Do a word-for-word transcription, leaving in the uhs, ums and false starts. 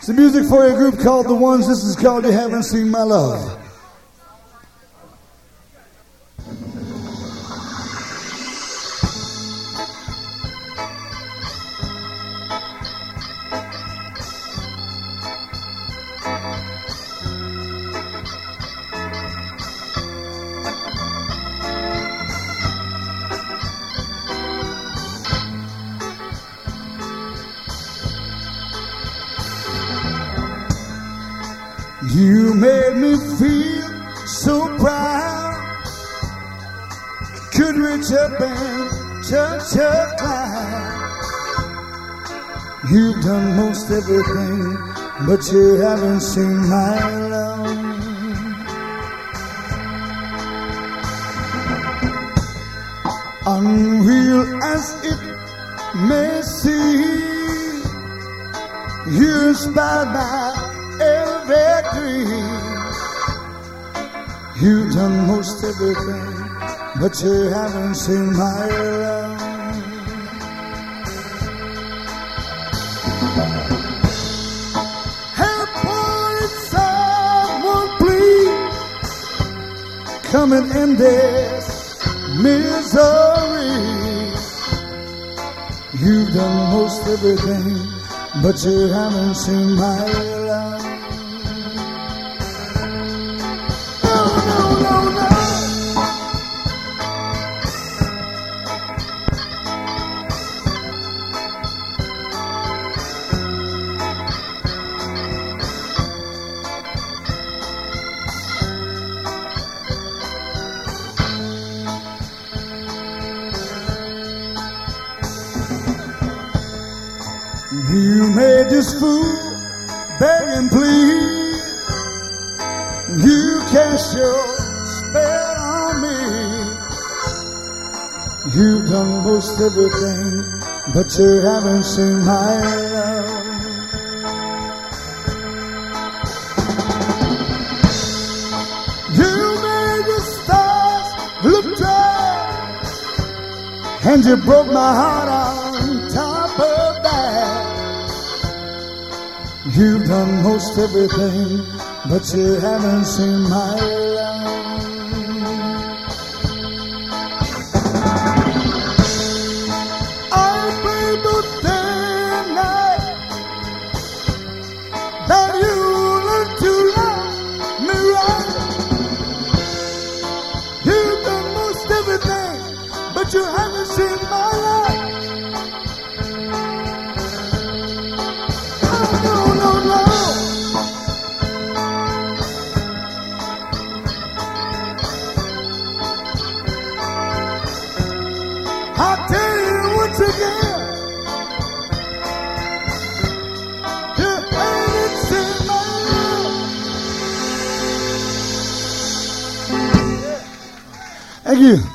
It's music for a group called The Ones. This is called You Haven't Seen My Love. You made me feel so proud, could reach up and touch a cloud. You've done most everything, but you haven't seen my love. Unreal as it may seem, you inspired my every dream. You've done most everything, but you haven't seen my love. Help, boy, someone please, come and end this misery. You've done most everything, but you haven't seen my love. You made this fool beg and plead. You cast your spell on me. You've done most everything, but you haven't seen my love. You made the stars look dry, and you broke my heart on top of that. You've done most everything, but you haven't seen my love. I pray both day and night that you learn to love me right. You've done most everything, but you haven't seen my love. I'll tell you once again, you haven't seen my love. Thank you.